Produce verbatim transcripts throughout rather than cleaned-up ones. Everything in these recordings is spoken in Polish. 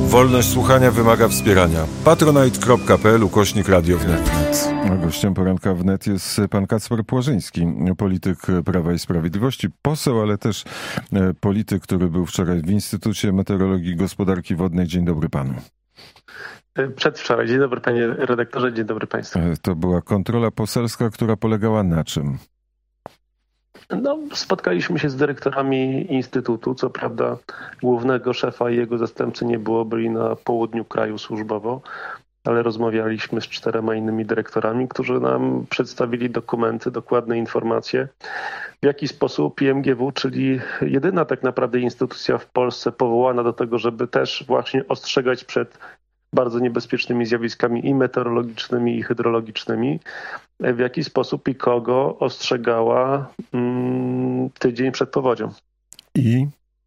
Wolność słuchania wymaga wspierania. patronite kropka p l ukośnik radio wnet. Gościem poranka wnet jest pan Kacper Płażyński, polityk Prawa i Sprawiedliwości, poseł, ale też polityk, który był wczoraj w Instytucie Meteorologii i Gospodarki Wodnej. Dzień dobry panu. Przedwczoraj. Dzień dobry panie redaktorze, dzień dobry państwu. To była kontrola poselska, która polegała na czym? No, spotkaliśmy się z dyrektorami Instytutu. Co prawda głównego szefa i jego zastępcy nie było, byli na południu kraju służbowo, ale rozmawialiśmy z czterema innymi dyrektorami, którzy nam przedstawili dokumenty, dokładne informacje, w jaki sposób I M G W, czyli jedyna tak naprawdę instytucja w Polsce powołana do tego, żeby też właśnie ostrzegać przed bardzo niebezpiecznymi zjawiskami i meteorologicznymi, i hydrologicznymi, w jaki sposób i kogo ostrzegała mm, tydzień przed powodzią. I?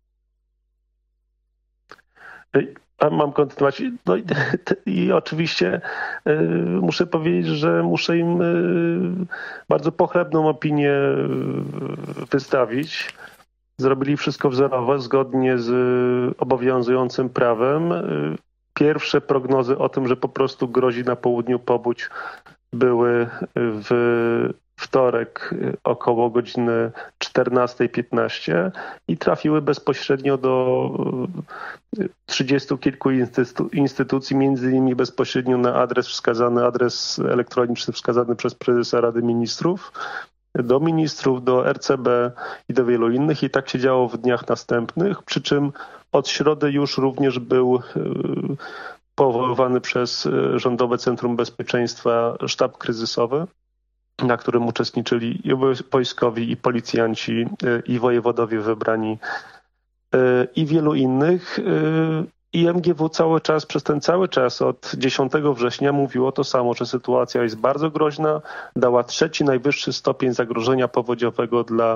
A mam kontynuować. No i, i oczywiście y, muszę powiedzieć, że muszę im y, bardzo pochlebną opinię y, wystawić. Zrobili wszystko wzorowo, zgodnie z y, obowiązującym prawem. Y, Pierwsze prognozy o tym, że po prostu grozi na południu powódź, były w wtorek około godziny czternastej piętnaście i trafiły bezpośrednio do trzydziestu kilku instytucji, między innymi bezpośrednio na adres wskazany, adres elektroniczny wskazany przez prezesa Rady Ministrów, do ministrów, do R C B i do wielu innych, i tak się działo w dniach następnych, przy czym od środy już również był powoływany przez Rządowe Centrum Bezpieczeństwa sztab kryzysowy, na którym uczestniczyli i wojskowi, i policjanci, i wojewodowie wybrani, i wielu innych. I M G W cały czas, przez ten cały czas od dziesiątego września mówiło to samo, że sytuacja jest bardzo groźna, dała trzeci najwyższy stopień zagrożenia powodziowego dla,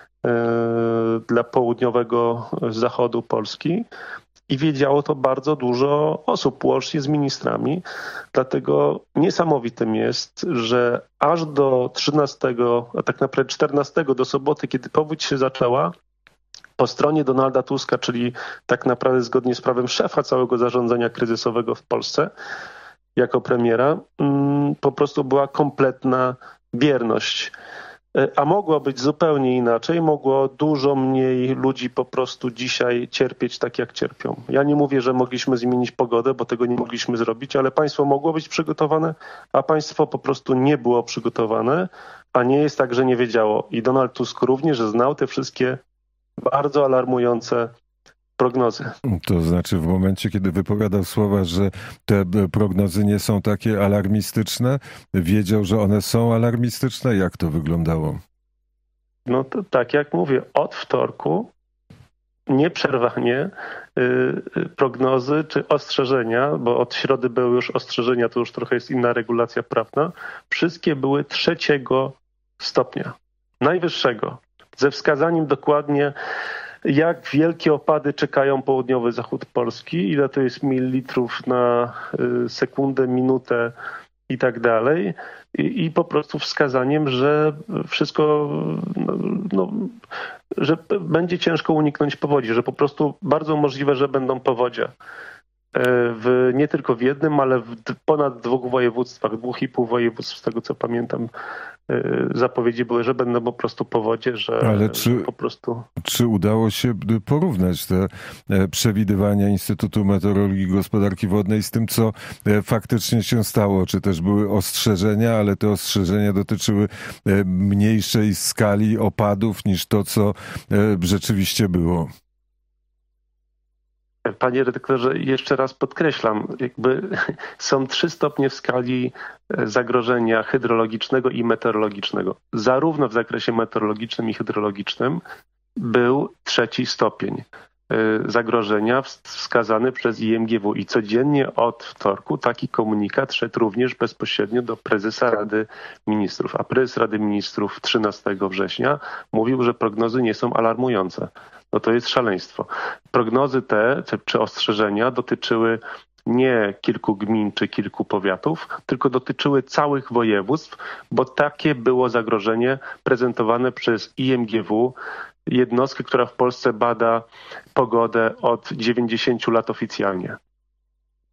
dla południowego zachodu Polski. I wiedziało to bardzo dużo osób, łącznie z ministrami. Dlatego niesamowitym jest, że aż do trzynastego, a tak naprawdę czternastego, do soboty, kiedy powódź się zaczęła, po stronie Donalda Tuska, czyli tak naprawdę zgodnie z prawem szefa całego zarządzania kryzysowego w Polsce, jako premiera, po prostu była kompletna bierność. A mogło być zupełnie inaczej, mogło dużo mniej ludzi po prostu dzisiaj cierpieć tak, jak cierpią. Ja nie mówię, że mogliśmy zmienić pogodę, bo tego nie mogliśmy zrobić, ale państwo mogło być przygotowane, a państwo po prostu nie było przygotowane, a nie jest tak, że nie wiedziało. I Donald Tusk również znał te wszystkie bardzo alarmujące prognozy. To znaczy w momencie, kiedy wypowiadał słowa, że te prognozy nie są takie alarmistyczne, wiedział, że one są alarmistyczne? Jak to wyglądało? No to tak jak mówię, od wtorku nieprzerwanie y, prognozy czy ostrzeżenia, bo od środy były już ostrzeżenia, to już trochę jest inna regulacja prawna, wszystkie były trzeciego stopnia, najwyższego, ze wskazaniem dokładnie, jak wielkie opady czekają południowy zachód Polski, ile to jest mililitrów na sekundę, minutę i tak dalej. I, i po prostu wskazaniem, że wszystko, no, no, że będzie ciężko uniknąć powodzi, że po prostu bardzo możliwe, że będą powodzie. W, nie tylko w jednym, ale w ponad dwóch województwach, dwóch i pół województw, z tego co pamiętam, zapowiedzi były, że będą po prostu powodzie, że, ale czy, że po prostu... Czy udało się porównać te przewidywania Instytutu Meteorologii i Gospodarki Wodnej z tym, co faktycznie się stało? Czy też były ostrzeżenia, ale te ostrzeżenia dotyczyły mniejszej skali opadów niż to, co rzeczywiście było? Panie redaktorze, jeszcze raz podkreślam, jakby są trzy stopnie w skali zagrożenia hydrologicznego i meteorologicznego. Zarówno w zakresie meteorologicznym i hydrologicznym był trzeci stopień zagrożenia wskazany przez I M G W i codziennie od wtorku taki komunikat szedł również bezpośrednio do prezesa Rady Ministrów, a prezes Rady Ministrów trzynastego września mówił, że prognozy nie są alarmujące. No to jest szaleństwo. Prognozy te, czy ostrzeżenia dotyczyły nie kilku gmin czy kilku powiatów, tylko dotyczyły całych województw, bo takie było zagrożenie prezentowane przez I M G W, jednostkę, która w Polsce bada pogodę od dziewięćdziesięciu lat oficjalnie.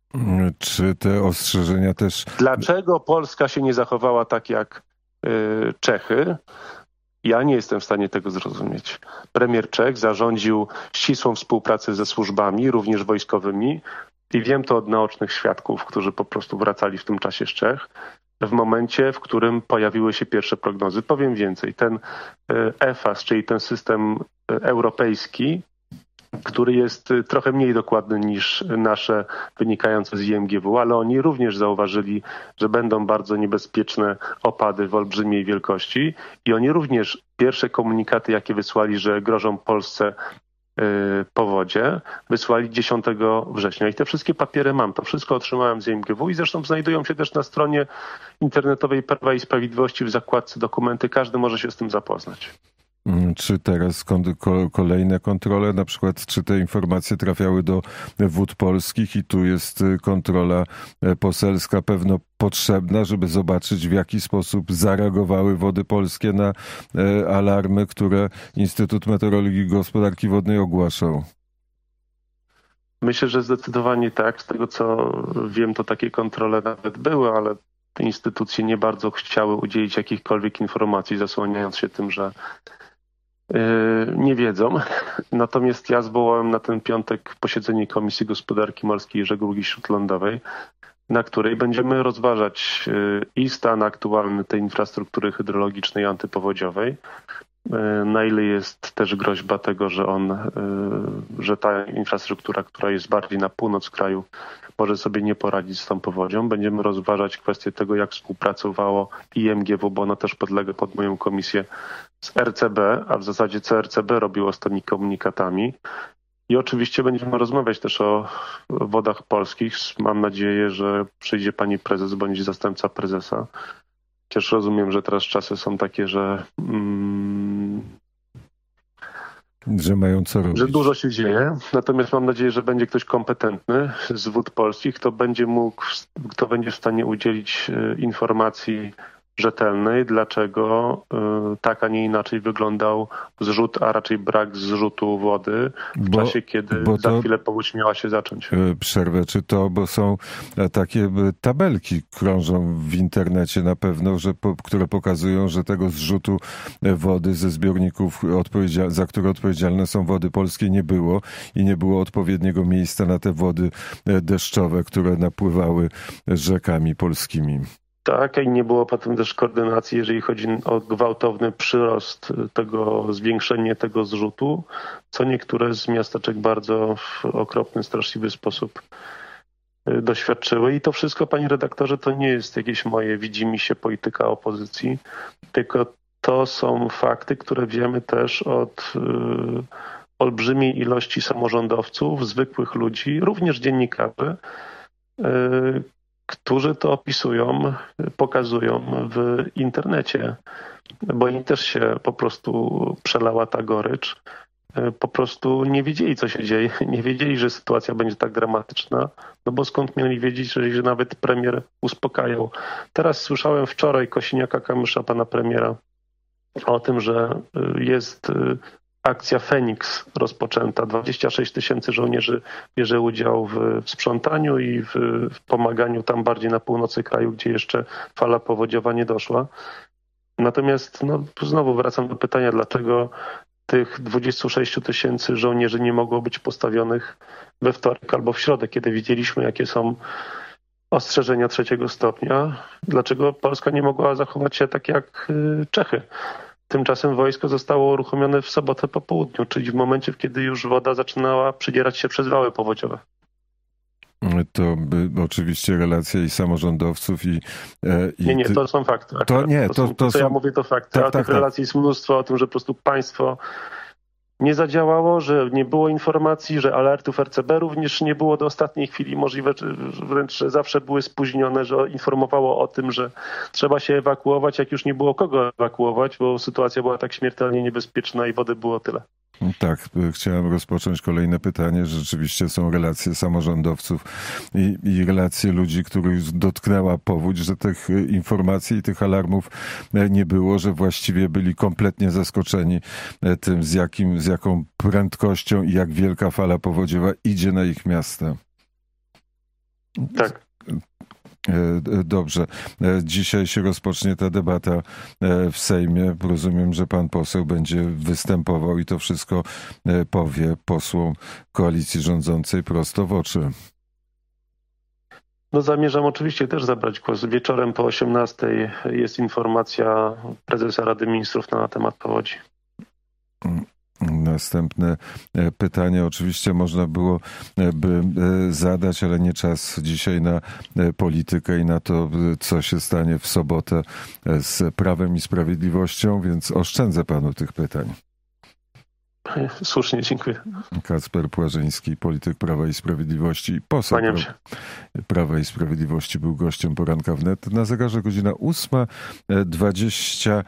Czy te ostrzeżenia też... Dlaczego Polska się nie zachowała tak jak y, Czechy? Ja nie jestem w stanie tego zrozumieć. Premier Czech zarządził ścisłą współpracę ze służbami, również wojskowymi, i wiem to od naocznych świadków, którzy po prostu wracali w tym czasie z Czech, w momencie, w którym pojawiły się pierwsze prognozy. Powiem więcej, ten y, E F A S, czyli ten system y, europejski, który jest trochę mniej dokładny niż nasze wynikające z I M G W, ale oni również zauważyli, że będą bardzo niebezpieczne opady w olbrzymiej wielkości i oni również pierwsze komunikaty, jakie wysłali, że grożą Polsce yy, powodzie, wysłali dziesiątego września. I te wszystkie papiery mam, to wszystko otrzymałem z I M G W i zresztą znajdują się też na stronie internetowej Prawa i Sprawiedliwości w zakładce dokumenty. Każdy może się z tym zapoznać. Czy teraz kolejne kontrole, na przykład czy te informacje trafiały do Wód Polskich i tu jest kontrola poselska pewno potrzebna, żeby zobaczyć, w jaki sposób zareagowały Wody Polskie na alarmy, które Instytut Meteorologii i Gospodarki Wodnej ogłaszał? Myślę, że zdecydowanie tak. Z tego co wiem, to takie kontrole nawet były, ale te instytucje nie bardzo chciały udzielić jakichkolwiek informacji, zasłaniając się tym, że nie wiedzą. Natomiast ja zwołałem na ten piątek posiedzenie Komisji Gospodarki Morskiej i Żeglugi Śródlądowej, na której będziemy rozważać i stan aktualny tej infrastruktury hydrologicznej antypowodziowej, na ile jest też groźba tego, że on, że ta infrastruktura, która jest bardziej na północ kraju, może sobie nie poradzić z tą powodzią. Będziemy rozważać kwestię tego, jak współpracowało I M G W, bo ona też podlega pod moją komisję, z R C B, a w zasadzie co R C B robiło z tymi komunikatami. I oczywiście będziemy rozmawiać też o Wodach Polskich. Mam nadzieję, że przyjdzie pani prezes bądź zastępca prezesa. Chociaż rozumiem, że teraz czasy są takie, że mm, że mają co robić. Że dużo się dzieje. Natomiast mam nadzieję, że będzie ktoś kompetentny z Wód Polskich, kto będzie mógł, kto będzie w stanie udzielić informacji rzetelnej, dlaczego y, tak, a nie inaczej wyglądał zrzut, a raczej brak zrzutu wody w bo, czasie, kiedy za to, chwilę powódź miała się zacząć. Przerwę, czy to, bo są takie tabelki, krążą w internecie na pewno, że po, które pokazują, że tego zrzutu wody ze zbiorników, za które odpowiedzialne są Wody Polskie, nie było i nie było odpowiedniego miejsca na te wody deszczowe, które napływały rzekami polskimi. Tak, i nie było potem też koordynacji, jeżeli chodzi o gwałtowny przyrost tego, zwiększenie tego zrzutu, co niektóre z miasteczek bardzo w okropny, straszliwy sposób doświadczyły. I to wszystko, panie redaktorze, to nie jest jakieś moje widzimisię polityka opozycji, tylko to są fakty, które wiemy też od y, olbrzymiej ilości samorządowców, zwykłych ludzi, również dziennikarzy, y, którzy to opisują, pokazują w internecie, bo im też się po prostu przelała ta gorycz. Po prostu nie wiedzieli, co się dzieje. Nie wiedzieli, że sytuacja będzie tak dramatyczna, no bo skąd mieli wiedzieć, że, że nawet premier uspokajał. Teraz słyszałem wczoraj Kosiniaka-Kamysza, pana premiera, o tym, że jest akcja Feniks rozpoczęta. dwadzieścia sześć tysięcy żołnierzy bierze udział w, w sprzątaniu i w, w pomaganiu tam bardziej na północy kraju, gdzie jeszcze fala powodziowa nie doszła. Natomiast no, znowu wracam do pytania, dlaczego tych dwadzieścia sześć tysięcy żołnierzy nie mogło być postawionych we wtorek albo w środę, kiedy widzieliśmy, jakie są ostrzeżenia trzeciego stopnia. Dlaczego Polska nie mogła zachować się tak jak Czechy? Tymczasem wojsko zostało uruchomione w sobotę po południu, czyli w momencie, kiedy już woda zaczynała przedzierać się przez wały powodziowe. To by, oczywiście relacja i samorządowców i... i nie, nie, to są fakty. To nie, to, to, to, to co są... ja mówię, to fakty. Tak, A tak, tych tak. relacji jest mnóstwo, o tym, że po prostu państwo nie zadziałało, że nie było informacji, że alertów R C B również nie było do ostatniej chwili możliwe, wręcz że zawsze były spóźnione, że informowało o tym, że trzeba się ewakuować, jak już nie było kogo ewakuować, bo sytuacja była tak śmiertelnie niebezpieczna i wody było tyle. Tak, chciałem rozpocząć kolejne pytanie. Rzeczywiście są relacje samorządowców i, i relacje ludzi, których dotknęła powódź, że tych informacji i tych alarmów nie było, że właściwie byli kompletnie zaskoczeni tym, z, jakim, z jaką prędkością i jak wielka fala powodziowa idzie na ich miasta. Tak. Dobrze. Dzisiaj się rozpocznie ta debata w Sejmie. Rozumiem, że pan poseł będzie występował i to wszystko powie posłom koalicji rządzącej prosto w oczy. No zamierzam oczywiście też zabrać głos. Wieczorem po osiemnastej jest informacja prezesa Rady Ministrów na temat powodzi. Następne pytanie oczywiście można było by zadać, ale nie czas dzisiaj na politykę i na to, co się stanie w sobotę z Prawem i Sprawiedliwością, więc oszczędzę panu tych pytań. Słusznie, dziękuję. Kacper Płażyński, polityk Prawa i Sprawiedliwości, poseł pra- Prawa i Sprawiedliwości, był gościem poranka wnet. Na zegarze godzina ósma dwadzieścia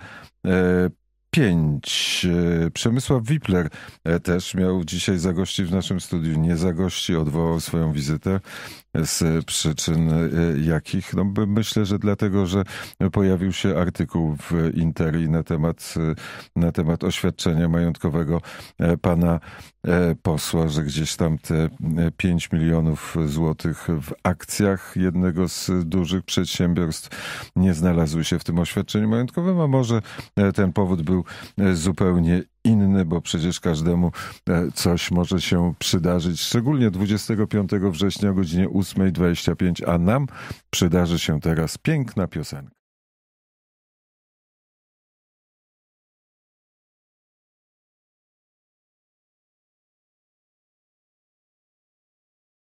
pięć. Przemysław Wipler też miał dzisiaj zagościć w naszym studiu. Nie zagości, odwołał swoją wizytę. Z przyczyn jakich? No, myślę, że dlatego, że pojawił się artykuł w Interii na temat, na temat oświadczenia majątkowego pana posła, że gdzieś tam te pięć milionów złotych w akcjach jednego z dużych przedsiębiorstw nie znalazły się w tym oświadczeniu majątkowym, a może ten powód był zupełnie inny, bo przecież każdemu coś może się przydarzyć, szczególnie dwudziestego piątego września o godzinie ósma dwadzieścia pięć, a nam przydarzy się teraz piękna piosenka.